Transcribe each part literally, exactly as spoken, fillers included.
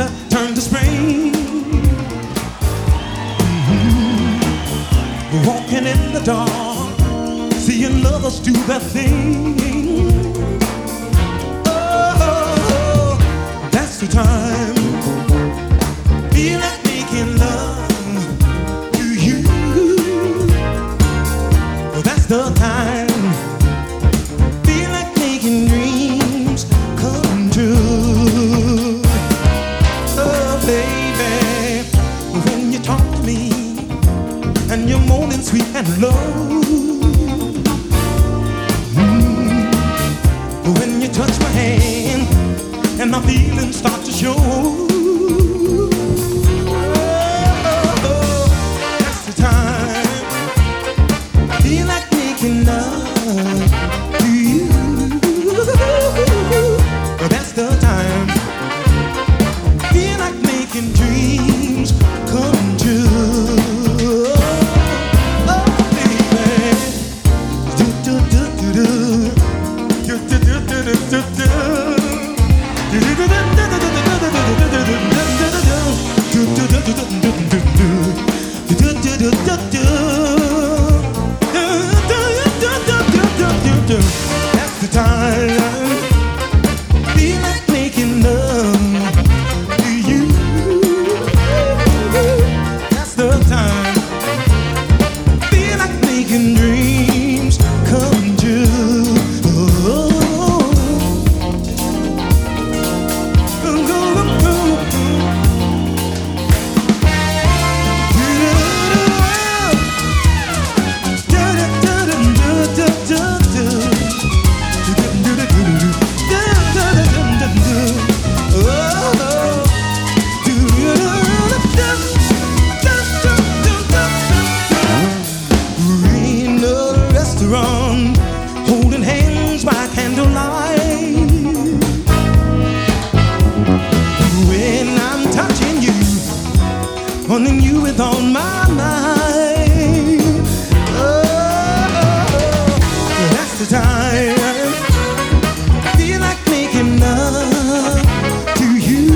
winter turned to spring. Mm-hmm. Walking in the dark, seeing lovers do their thing. Oh, that's the time. Feel like making love to you. Oh, that's the time. Feel like making dreams come true. Oh, baby, when you talk to me and you're moaning sweet and low. Mm. When you touch my hand and my feelings start to show. Oh, that's the time. Feel like making love to you. That's the time. Feel like making dreams come true. Oh, baby. Do do do do do. Do do do do do do do. Do do do do do do do do. That's the time. Feel like making love to you. That's the time. Feel like making dreams come true. Oh. Holding hands by candlelight. When I'm touching you, wanting you with all my mind. Oh, that's the time. Feel like making love to you.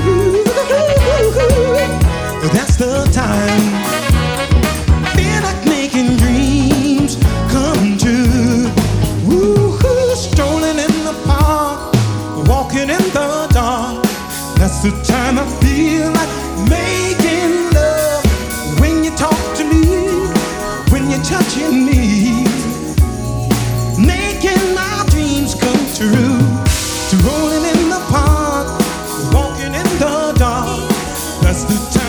That's the time. Feel like making dreams come true. Strolling in the park, walking in the dark. That's the time I feel like making love. When you talk to me, when you're touching me, making my dreams come true. Strolling in the park, walking in the dark. That's the time.